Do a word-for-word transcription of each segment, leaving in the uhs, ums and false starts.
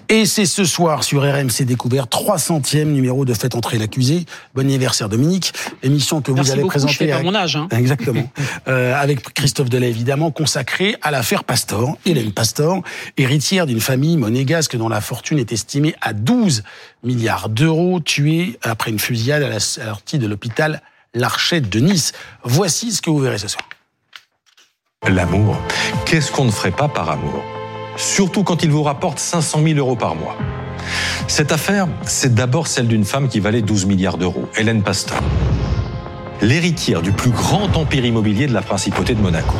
Et c'est ce soir sur R M C Découverte, trois centième numéro de Faites entrer l'accusé. Bon anniversaire Dominique, émission que vous Merci allez beaucoup, présenter. Je fais pas avec... mon âge. Hein. Exactement. euh, avec Christophe Delay évidemment, consacré à l'affaire Pastor. Hélène Pastor, héritière d'une famille monégasque dont la fortune est estimée à douze milliards d'euros, tuée après une fusillade à la sortie de l'hôpital L'Archette de Nice. Voici ce que vous verrez ce soir. L'amour, qu'est-ce qu'on ne ferait pas par amour ? Surtout quand il vous rapporte cinq cent mille euros par mois. Cette affaire, c'est d'abord celle d'une femme qui valait douze milliards d'euros, Hélène Pastor, l'héritière du plus grand empire immobilier de la principauté de Monaco.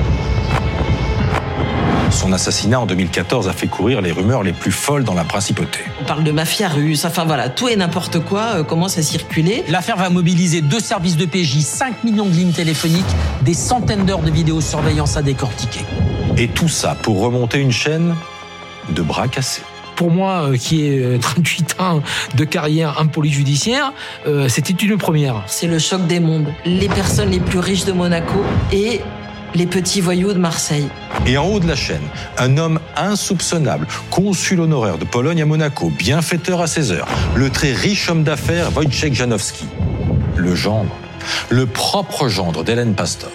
Son assassinat en deux mille quatorze a fait courir les rumeurs les plus folles dans la principauté. On parle de mafia russe, enfin voilà, tout et n'importe quoi euh, commence à circuler. L'affaire va mobiliser deux services de P J, cinq millions de lignes téléphoniques, des centaines d'heures de vidéosurveillance à décortiquer. Et tout ça pour remonter une chaîne de bras cassés. Pour moi, euh, qui ai trente-huit ans de carrière en police judiciaire, euh, c'était une première. C'est le choc des mondes. Les personnes les plus riches de Monaco et les petits voyous de Marseille. Et en haut de la chaîne, un homme insoupçonnable, consul honoraire de Pologne à Monaco, bienfaiteur à ses heures, le très riche homme d'affaires Wojciech Janowski. Le gendre, le propre gendre d'Hélène Pastor.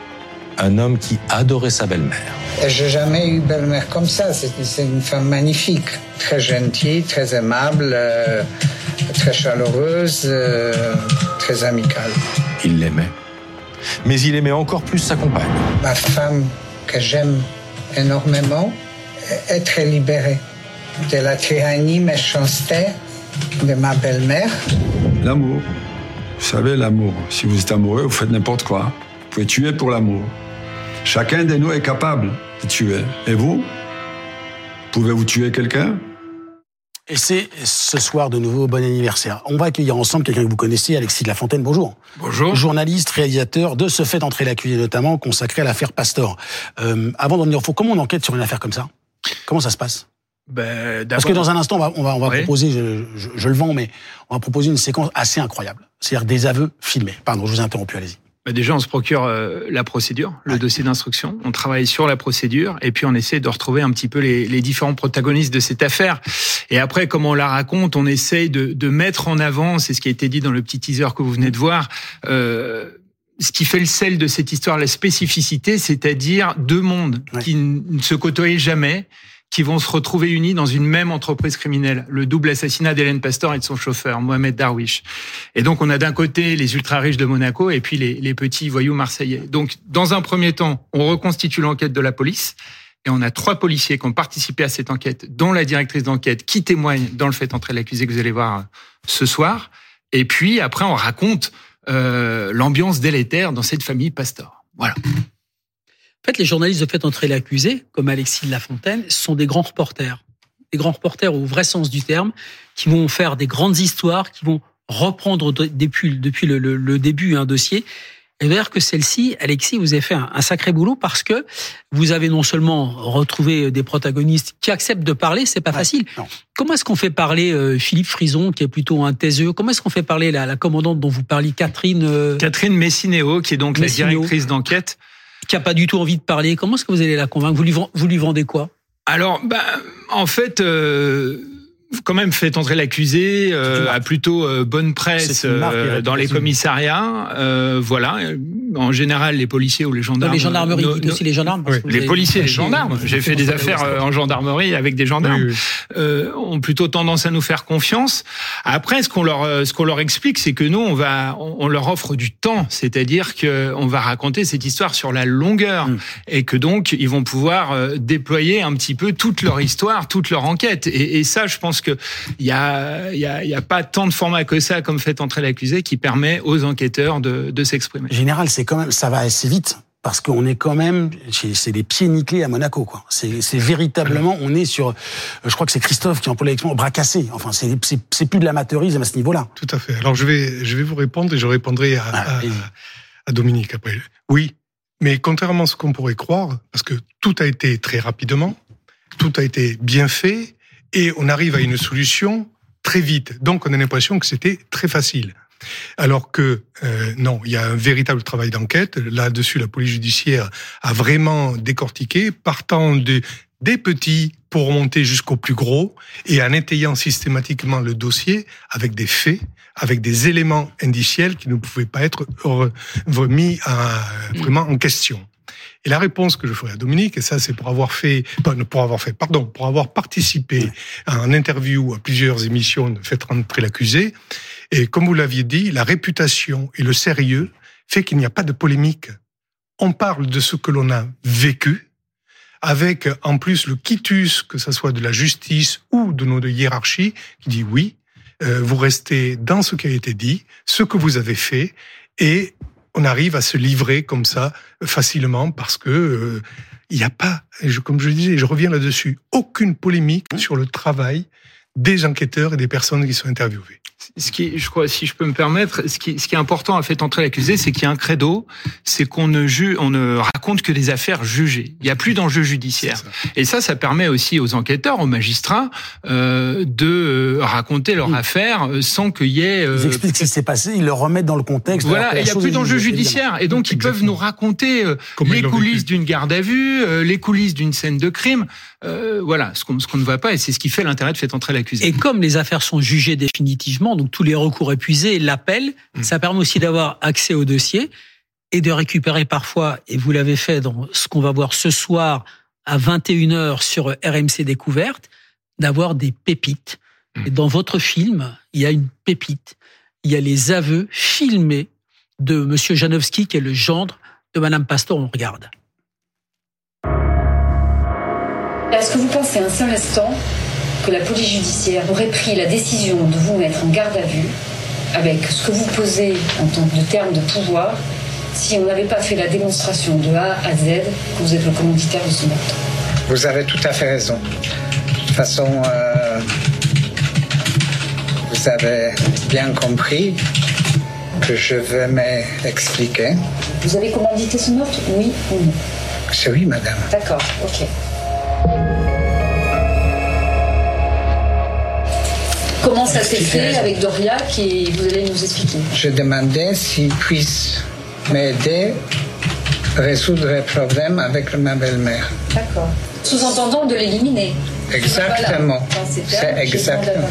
Un homme qui adorait sa belle-mère. J'ai jamais eu belle-mère comme ça. C'est, c'est une femme magnifique, très gentille, très aimable, euh, très chaleureuse, euh, très amicale. Il l'aimait. Mais il aimait encore plus sa compagne. Ma femme, que j'aime énormément, est très libérée de la tyrannie, méchanceté de ma belle-mère. L'amour. Vous savez, l'amour. Si vous êtes amoureux, vous faites n'importe quoi. Vous pouvez tuer pour l'amour. Chacun de nous est capable de tuer. Et vous ? Pouvez-vous tuer quelqu'un ? Et c'est ce soir de nouveau bon anniversaire. On va accueillir ensemble quelqu'un que vous connaissez, Alexis de Lafontaine. Bonjour. Bonjour. Journaliste, réalisateur de Ce Fait entrer l'accusé notamment, consacré à l'affaire Pastor. Euh, avant d'en venir, faut comment on enquête sur une affaire comme ça ? Comment ça se passe ? Ben, Parce que dans un instant, on va, on va, on va oui. proposer, je, je, je le vends, mais on va proposer une séquence assez incroyable. C'est-à-dire des aveux filmés. Pardon, je vous ai interrompu, allez-y. Déjà, on se procure euh, la procédure, le ouais. dossier d'instruction. On travaille sur la procédure et puis on essaie de retrouver un petit peu les, les différents protagonistes de cette affaire. Et après, comme on la raconte, on essaye de, de mettre en avant, c'est ce qui a été dit dans le petit teaser que vous venez de voir, euh, ce qui fait le sel de cette histoire, la spécificité, c'est-à-dire deux mondes ouais. qui ne se côtoyaient jamais, qui vont se retrouver unis dans une même entreprise criminelle. Le double assassinat d'Hélène Pastor et de son chauffeur, Mohamed Darwish. Et donc, on a d'un côté les ultra-riches de Monaco et puis les, les petits voyous marseillais. Donc, dans un premier temps, on reconstitue l'enquête de la police et on a trois policiers qui ont participé à cette enquête, dont la directrice d'enquête qui témoigne dans le fait entrer l'accusé que vous allez voir ce soir. Et puis, après, on raconte euh, l'ambiance délétère dans cette famille Pastor. Voilà. En fait, les journalistes de Fait entrer l'accusé, comme Alexis de Lafontaine, sont des grands reporters. Des grands reporters au vrai sens du terme, qui vont faire des grandes histoires, qui vont reprendre depuis, depuis le, le, le début un dossier. Et d'ailleurs que celle-ci, Alexis, vous avez fait un, un sacré boulot parce que vous avez non seulement retrouvé des protagonistes qui acceptent de parler, c'est pas ouais, facile. Non. Comment est-ce qu'on fait parler euh, Philippe Frison, qui est plutôt un taiseux ? Comment est-ce qu'on fait parler la, la commandante dont vous parliez, Catherine euh... Catherine Messinéo, qui est donc Messinéo, la directrice d'enquête, qui a pas du tout envie de parler. Comment est-ce que vous allez la convaincre ? Vous lui, vous lui vendez quoi ? Alors, bah, en fait, euh, quand même, Fait entrer l'accusé euh, a plutôt euh, bonne presse euh, dans les commissariats. Euh, voilà. En général, les policiers ou les gendarmes. Non, les gendarmeries, no, no, aussi les gendarmes. Oui. Les policiers et les gendarmes. J'ai fait des affaires en gendarmerie avec des gendarmes. Oui, oui. Euh, ont plutôt tendance à nous faire confiance. Après, ce qu'on leur, ce qu'on leur explique, c'est que nous, on va, on leur offre du temps. C'est-à-dire que on va raconter cette histoire sur la longueur mmh. et que donc ils vont pouvoir déployer un petit peu toute leur histoire, toute leur enquête. Et, et ça, je pense que il y a, il y a, il y a pas tant de formats que ça comme Fait entrer l'accusé qui permet aux enquêteurs de, de s'exprimer. Général, c'est quand même, ça va assez vite. Parce qu'on est quand même, c'est les pieds nickelés à Monaco, quoi. C'est, c'est véritablement, on est sur, je crois que c'est Christophe qui emploie l'expression bras cassés. Enfin, c'est, c'est, c'est plus de l'amateurisme à ce niveau-là. Tout à fait. Alors, je vais, je vais vous répondre et je répondrai à, ah, à, à Dominique après. Oui. Mais contrairement à ce qu'on pourrait croire, parce que tout a été très rapidement, tout a été bien fait et on arrive à une solution très vite. Donc, on a l'impression que c'était très facile. Alors que euh, non, il y a un véritable travail d'enquête. Là-dessus, la police judiciaire a vraiment décortiqué, partant de des petits pour monter jusqu'au plus gros, et en étayant systématiquement le dossier avec des faits, avec des éléments indiciels qui ne pouvaient pas être remis à, vraiment en question. Et la réponse que je ferai à Dominique, et ça c'est pour avoir fait, pour avoir fait, pardon, pour avoir participé à un interview à plusieurs émissions de Faites rentrer l'accusé, et comme vous l'aviez dit, la réputation et le sérieux fait qu'il n'y a pas de polémique. On parle de ce que l'on a vécu, avec en plus le quitus, que ce soit de la justice ou de notre hiérarchie, qui dit oui, euh, vous restez dans ce qui a été dit, ce que vous avez fait, et on arrive à se livrer comme ça facilement parce que euh, il n'y a pas, je, comme je le disais, je reviens là-dessus, aucune polémique sur le travail des enquêteurs et des personnes qui sont interviewées. Ce qui, je crois, si je peux me permettre, ce qui, ce qui est important à Faites entrer l'accusé, c'est qu'il y a un credo, c'est qu'on ne juge, on ne raconte que des affaires jugées. Il n'y a plus d'enjeux judiciaires. Ça. Et ça, ça permet aussi aux enquêteurs, aux magistrats, euh, de raconter leur oui. affaire sans qu'il y ait. Euh, ils expliquent ce qui s'est passé, ils le remettent dans le contexte. Voilà, il n'y a plus d'enjeux judiciaires, et donc ils Exactement. peuvent nous raconter euh, les coulisses d'une garde à vue, euh, les coulisses d'une scène de crime. Euh, voilà, ce qu'on, ce qu'on ne voit pas, et c'est ce qui fait l'intérêt de Faites entrer l'accusé. Et comme les affaires sont jugées définitivement, donc tous les recours épuisés, l'appel, mmh. ça permet aussi d'avoir accès au dossier et de récupérer parfois, et vous l'avez fait dans ce qu'on va voir ce soir à vingt et une heures sur R M C Découverte, d'avoir des pépites. Mmh. Et dans votre film, il y a une pépite. Il y a les aveux filmés de Monsieur Janowski, qui est le gendre de Madame Pastor. On regarde. Est-ce que vous pensez un seul instant que la police judiciaire aurait pris la décision de vous mettre en garde à vue avec ce que vous posez en tant que terme de pouvoir si on n'avait pas fait la démonstration de A à Z que vous êtes le commanditaire de ce meurtre? Vous avez tout à fait raison. De toute façon, euh, vous avez bien compris que je vais m'expliquer. Vous avez commandité ce meurtre, oui ou non? C'est oui, madame. D'accord, ok. Comment ça s'est fait avec Doriac et vous allez nous expliquer? Je demandais s'il puisse m'aider à résoudre les problèmes avec ma belle-mère. D'accord. Sous-entendant de l'éliminer. Exactement. Voilà. C'est exactement.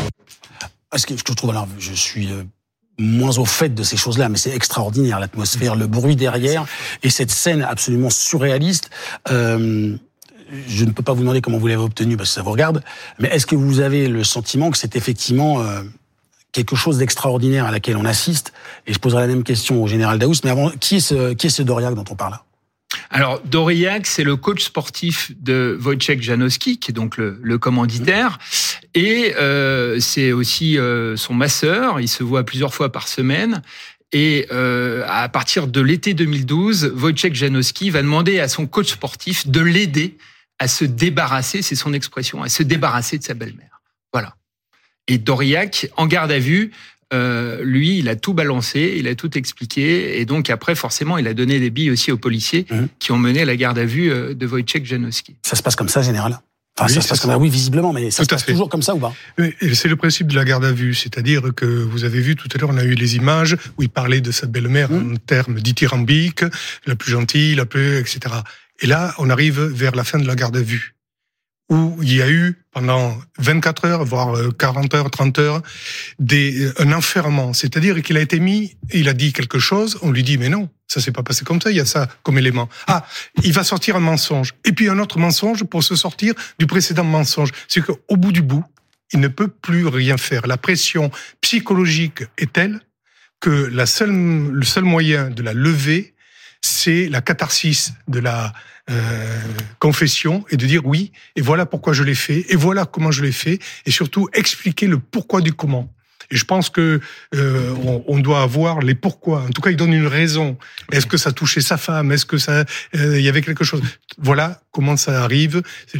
Ce que je trouve, alors, je suis moins au fait de ces choses-là, mais c'est extraordinaire, l'atmosphère, le bruit derrière, et cette scène absolument surréaliste. Euh, Je ne peux pas vous demander comment vous l'avez obtenu parce que ça vous regarde, mais est-ce que vous avez le sentiment que c'est effectivement euh, quelque chose d'extraordinaire à laquelle on assiste? Et je poserai la même question au général Daoust, mais avant, qui est ce, qui est ce Doriac dont on parle là? Alors, Doriac, c'est le coach sportif de Wojciech Janowski, qui est donc le, le commanditaire, et euh, c'est aussi euh, son masseur. Il se voit plusieurs fois par semaine. Et euh, à partir de l'été deux mille douze, Wojciech Janowski va demander à son coach sportif de l'aider à se débarrasser, c'est son expression, à se débarrasser de sa belle-mère. Voilà. Et Doriac, en garde à vue, euh, lui, il a tout balancé, il a tout expliqué, et donc après, forcément, il a donné des billes aussi aux policiers mmh. qui ont mené la garde à vue de Wojciech Janowski. Ça se passe comme ça, général? Enfin, oui, ça se passe comme ça, oui, visiblement, mais ça se passe toujours comme ça ou pas? C'est le principe de la garde à vue, c'est-à-dire que vous avez vu tout à l'heure, on a eu les images où il parlait de sa belle-mère mmh. en termes dithyrambiques, la plus gentille, la plus, et cetera. Et là, on arrive vers la fin de la garde à vue, où il y a eu, pendant vingt-quatre heures, voire quarante heures, trente heures, des, un enfermement. C'est-à-dire qu'il a été mis, il a dit quelque chose, on lui dit, mais non, ça s'est pas passé comme ça, il y a ça comme élément. Ah, il va sortir un mensonge. Et puis un autre mensonge pour se sortir du précédent mensonge. C'est qu'au bout du bout, il ne peut plus rien faire. La pression psychologique est telle que la seule, le seul moyen de la lever, c'est la catharsis de la euh, confession et de dire oui, et voilà pourquoi je l'ai fait, et voilà comment je l'ai fait, et surtout expliquer le pourquoi du comment. Et je pense que euh, on, on doit avoir les pourquoi. En tout cas, il donne une raison. Est-ce que ça touchait sa femme? Est-ce que ça, euh, il y avait quelque chose? Voilà comment ça arrive.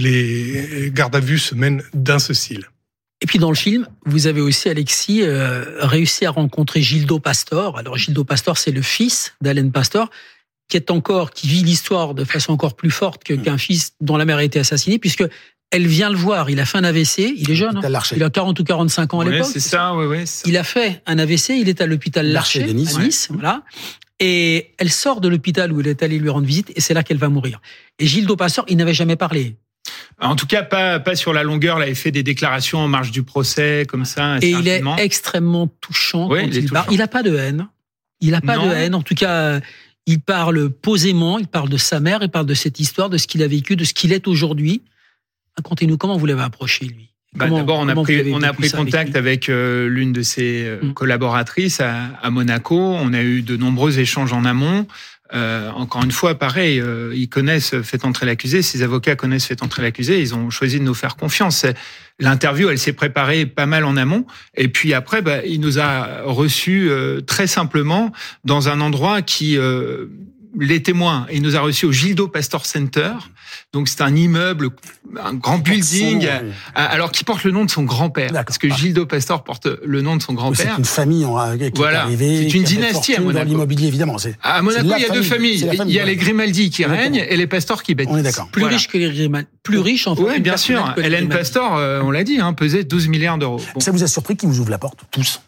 Les gardes à vue se mènent dans ce style. Et puis dans le film, vous avez aussi, Alexis, euh, réussi à rencontrer Gildo Pastor. Alors Gildo Pastor, c'est le fils d'Alain Pastor, qui est encore, qui vit l'histoire de façon encore plus forte que, qu'un fils dont la mère a été assassinée, puisque elle vient le voir. Il a fait un A V C. Il est jeune. Hein, il a quarante ou quarante-cinq ans à ouais, l'époque. C'est ça, oui, oui. Il a fait un A V C. Il est à l'hôpital Larcher, à Nice. Nice ouais. Voilà. Et elle sort de l'hôpital où elle est allée lui rendre visite, et c'est là qu'elle va mourir. Et Gildo Pastor, il n'avait jamais parlé. En tout cas, pas pas sur la longueur. Là, il fait des déclarations en marge du procès, comme ça. Et il est extrêmement touchant oui, quand il, il parle. Il n'a pas de haine. Il n'a pas non. de haine. En tout cas, il parle posément. Il parle de sa mère. Il parle de cette histoire, de ce qu'il a vécu, de ce qu'il est aujourd'hui. Racontez-nous comment vous l'avez approché, lui. Bah, d'abord, on a pris, on a pris contact avec, avec euh, l'une de ses euh, mmh. collaboratrices à, à Monaco. On a eu de nombreux échanges en amont. Euh, encore une fois, pareil, euh, ils connaissent Faites entrer l'accusé, ses avocats connaissent Faites entrer l'accusé, ils ont choisi de nous faire confiance. L'interview, elle s'est préparée pas mal en amont, et puis après, bah, il nous a reçus euh, très simplement dans un endroit qui... Euh, les témoins, il nous a reçus au Gildo Pastor Center. Donc c'est un immeuble, un grand building, son, oui. alors qui porte le nom de son grand-père. D'accord. Parce que Gildo Pastor porte le nom de son grand-père. C'est une famille en, qui voilà. est arrivée. C'est une dynastie à Monaco. Dans l'immobilier, évidemment. C'est, à Monaco, il y a deux familles. famille, il y a les Grimaldi qui règnent et les Pastor qui bâtissent. On est d'accord. Plus voilà. riches que les Grimaldi. Plus riches, en fait. Oui, bien sûr. Hélène Pastor, euh, on l'a dit, hein, pesait douze milliards d'euros. Bon. Ça vous a surpris qu'ils vous ouvrent la porte, tous?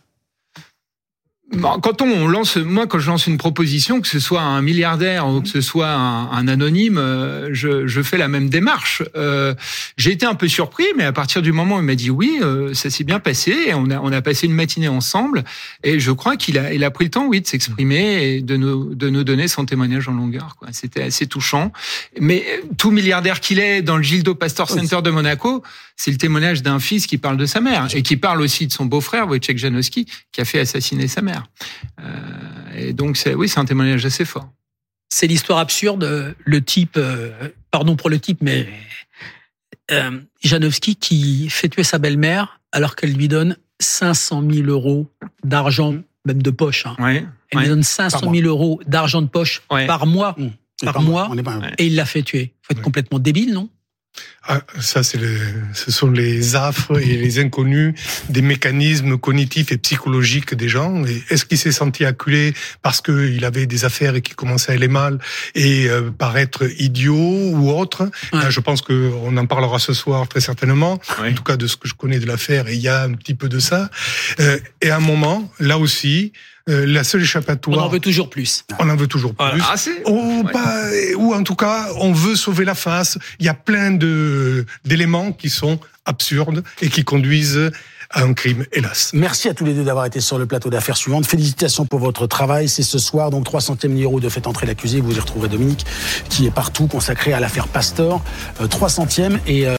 Quand on lance, moi, quand je lance une proposition, que ce soit un milliardaire ou que ce soit un, un anonyme, je, je fais la même démarche. Euh, j'ai été un peu surpris, mais à partir du moment où il m'a dit oui, euh, ça s'est bien passé. Et on a, on a passé une matinée ensemble, et je crois qu'il a, il a pris le temps, oui, de s'exprimer et de nous, de nous donner son témoignage en longueur, quoi. C'était assez touchant. Mais tout milliardaire qu'il est, dans le Gildo Pastor Center de Monaco, c'est le témoignage d'un fils qui parle de sa mère et qui parle aussi de son beau-frère, Wojciech Janowski, qui a fait assassiner sa mère. Euh, et donc, c'est, oui, c'est un témoignage assez fort. C'est l'histoire absurde, le type, euh, pardon pour le type, mais euh, Janowski qui fait tuer sa belle-mère alors qu'elle lui donne cinq cent mille euros d'argent, même de poche. Hein. Ouais, elle ouais. lui donne cinq cent mille euros d'argent de poche ouais. par mois, mmh. par, par mois, mois pas... et il l'a fait tuer. Faut être ouais. complètement débile, non? Ah, ça, c'est le, ce sont les affres et les inconnus des mécanismes cognitifs et psychologiques des gens. Et est-ce qu'il s'est senti acculé parce qu'il avait des affaires et qu'il commençait à aller mal et euh, paraître idiot ou autre? Ouais. Là, je pense qu'on en parlera ce soir très certainement. Ouais. En tout cas, de ce que je connais de l'affaire, et il y a un petit peu de ça. Euh, et à un moment, là aussi, Euh, la seule échappatoire... On en veut toujours plus. On en veut toujours plus. Voilà. Ah, c'est... Ou, ouais. pas, ou en tout cas, on veut sauver la face. Il y a plein de, d'éléments qui sont absurdes et qui conduisent à un crime, hélas. Merci à tous les deux d'avoir été sur le plateau d'affaires suivantes. Félicitations pour votre travail. C'est ce soir, donc trois centième numéro de Faites entrer l'accusé. Vous y retrouverez Dominique, qui est partout, consacré à l'affaire Pastor. Euh, trois centième et... Euh